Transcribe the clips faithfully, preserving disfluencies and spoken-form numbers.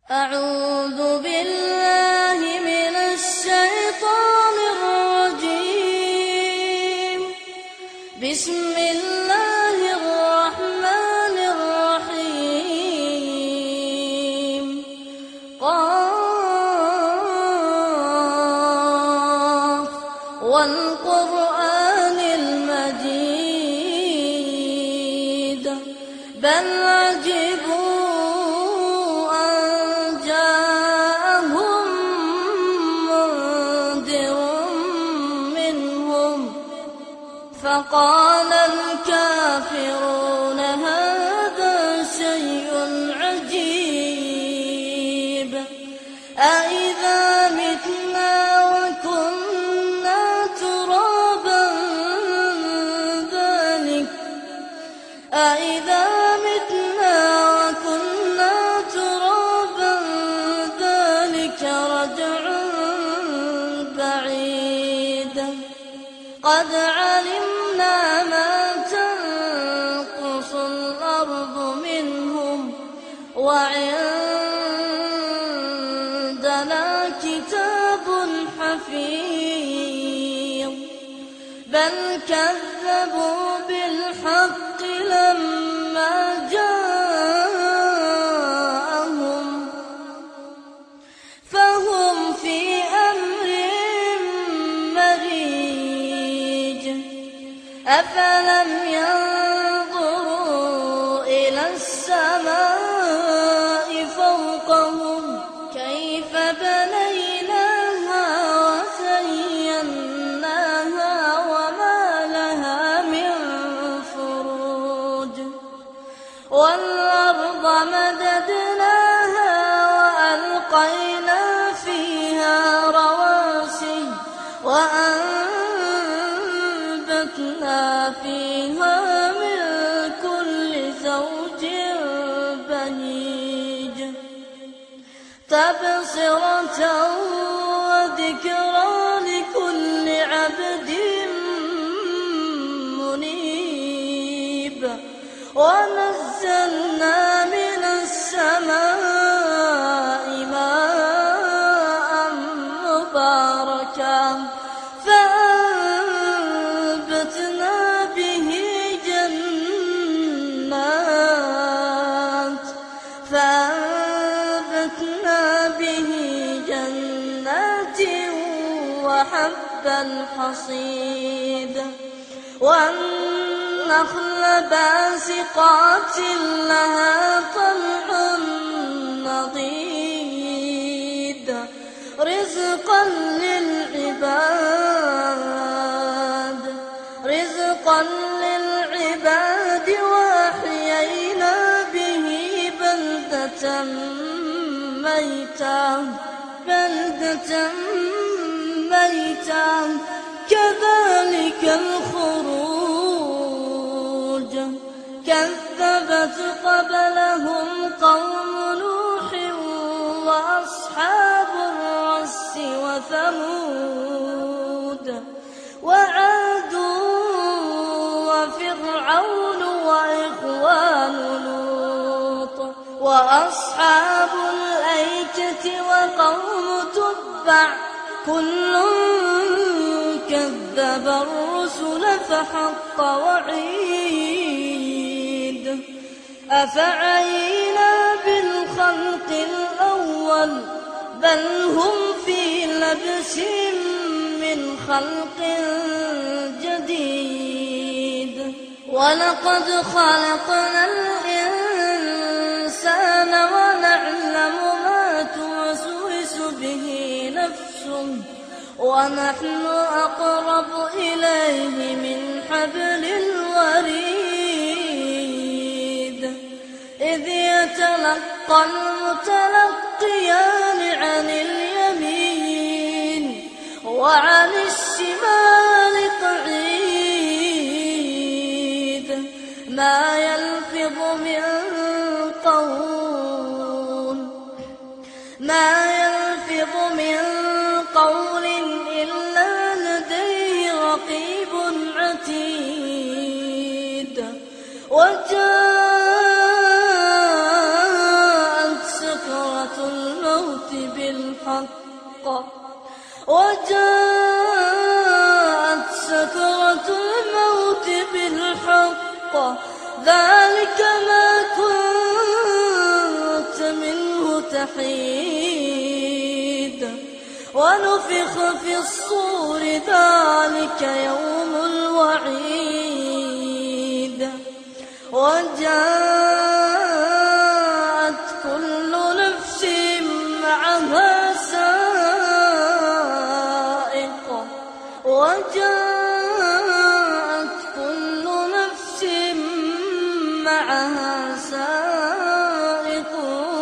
أعوذ بالله من الشيطان الرجيم. بسم الله الرحمن الرحيم. قاف والقرآن المجيد. بل عجبوا فقال الكافرون هذا شيء عجيب. أإذا متنا وكنا ترابا ذلك أإذا متنا وكنا ترابا ذلك رجع بعيد. قد علمنا ما تنقص الأرض منهم وعندنا كتاب حفيظ. بل كذبوا بالحق لما جاءهم فهم في أمر مريج. أفلم ينظروا إلى السماء فوقهم كيف بنيناها وزيناها وما لها من فروج. والأرض مددناها وألقينا فيها رواسي وأنبتنا فيها من كل زوج بهيج. تبصرة وذكرى لكل عبد منيب. ونزلنا من السماء ماء مباركا فأنبتنا به جنات فأنبتنا به جنات وحب الحصيد. والنخل باسقات لها طلع نضيد. رزقا للعباد رزقا للعباد وأحيينا به بلدة ميتا بلدة ميتا كذلك الخروج. كذبت قبلهم قوم نوح وأصحاب الرس وثمود وعاد وفرعون وإخوان لوط وأصحاب الأيكة وقوم تبع كل كذب الرسل فحق وعيد. أفعينا بالخلق الأول بل هم في لبس من خلق جديد. ولقد خلقنا الإنسان ونعلم ما توسوس به نفسه ونحن أقرب إليه من حبل الوريد. إذ يتلقى المتلقيان عن اليمين وعن الشمال قعيد. ما يلفظ من قول ما يلفظ من قول إلا لديه رقيب عتيد. وجاءت سكرة الموت بالحق وجاءت سكرة الموت بالحق ذلك ما كنت منه تحيد ونفخ في الصور ذلك يوم الوعيد وجاءت كل نفس معها سائق وجاءت كل نفس معها سائق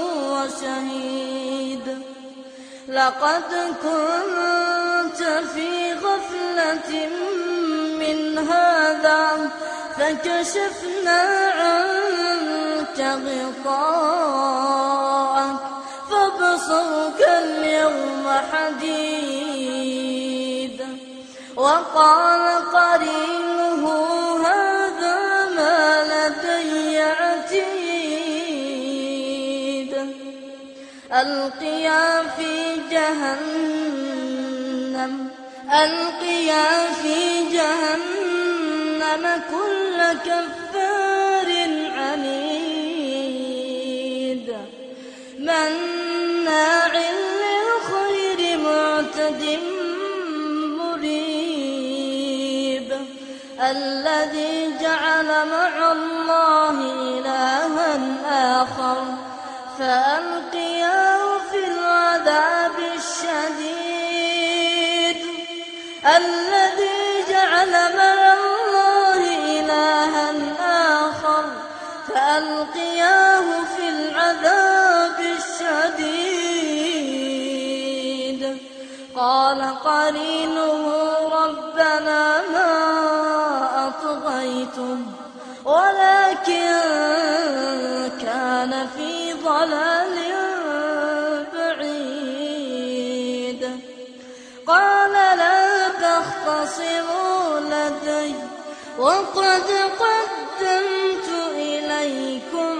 وشهيد لقد كنت في غفلة من هذا فكشفنا عنك غطاءك فبصرك اليوم حديد وقال قرينه هذا ما لدي عتيد ألقيا في جهنم ألقيا في جهنم كل كفار عنيد مناع للخير معتد مريب الذي جعل مع الله إلها آخر فألقياه في العذاب الشديد الذي جعل مع الله إلها آخر فألقياه في العذاب الشديد قال قرينه ربنا ما أطغيته ولكن كان في ضلال بعيد قال لا تختصموا لدي وقد قدمت إليكم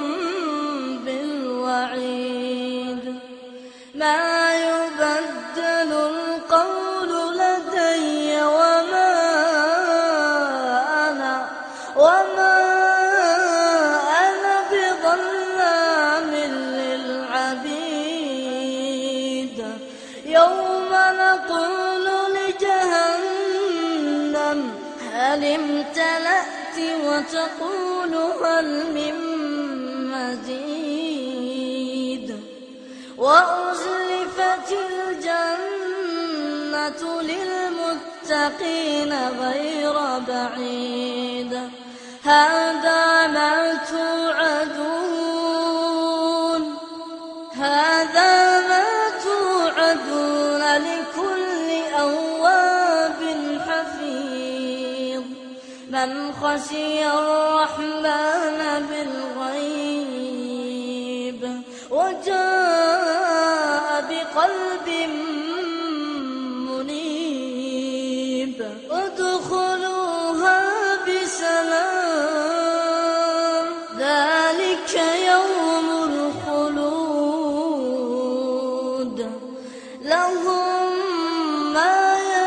بالوعيد ما يبدل القول لدي وما أنا وما أنا بظلام للعبيد يوم نقول لجهنم هل امتلأت وتقول هل من مزيد وأزلفت الجنة للمتقين غير بعيد هذا ما توعدون هذا ما توعدون لكل أواب حفيظ من خشي الرحمن بالغيب وجاء بقلب منيب ادخلوها بسلام ذلك يوم الخلود لهم ما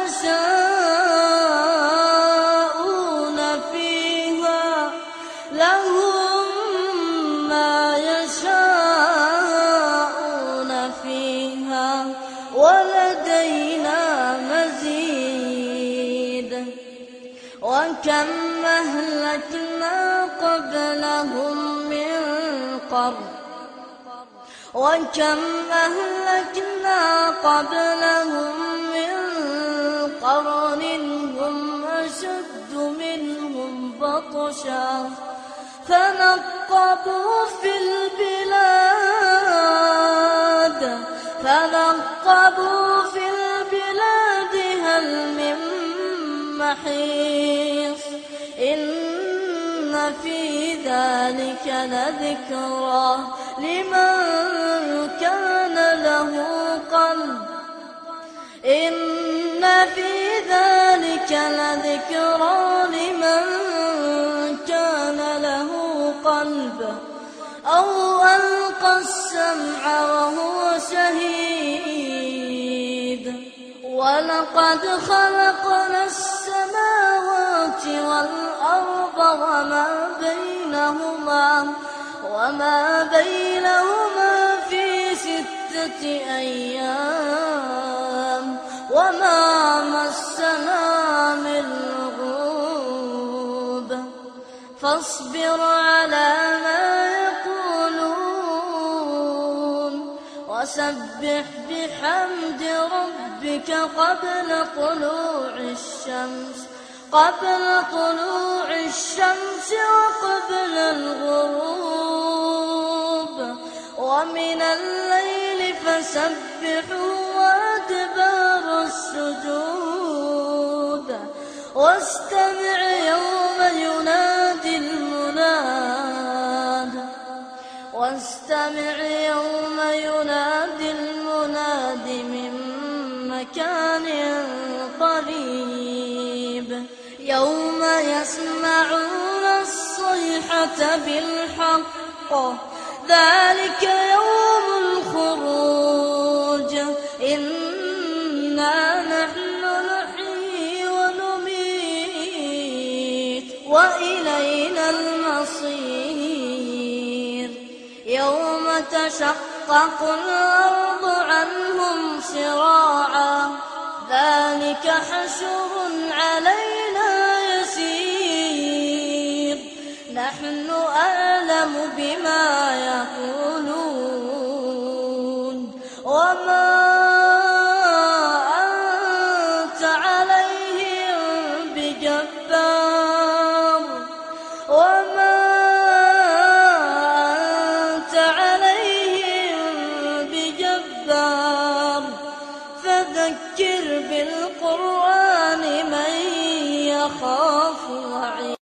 يشاءون فيها لهم ما يشاءون فيها ولدينا مزيد وكم أهلكنا قبلهم من قرن وكم أهلكنا قبلهم من قرن هم أشد منهم بطشا فنقبوا في البلاد فنقبوا في البلاد هل من محيص إن في ذلك لذكرى لمن كان له قلب إن في ذلك لذكرى لمن كان له قلب أو ألقى السمع وهو شهيد ولقد خلقنا السماوات والأرض وما بينهما وما بينهما في ستة أيام وما مسنا من لغوب فاصبر على ما يقولون وسبح بحمد ربك قبل طلوع الشمس قبل طلوع الشمس وقبل الغروب ومن الليل فسبحه وأدبار السجود واستمع يوم ينادي المناد واستمع يوم ينادي المناد من مكان قريب يوم يسمعون الصيحة بالحق ذلك يوم الخروج إنا نحن نحيي ونميت وإلينا المصير يوم تشقق الأرض عنهم سراعا ذلك حشر علينا يسير نحن أعلم بما يقولون وما أنت عليهم بجبار وما أنت عليهم بجبار فذكر بالقرآن من يخاف وعيد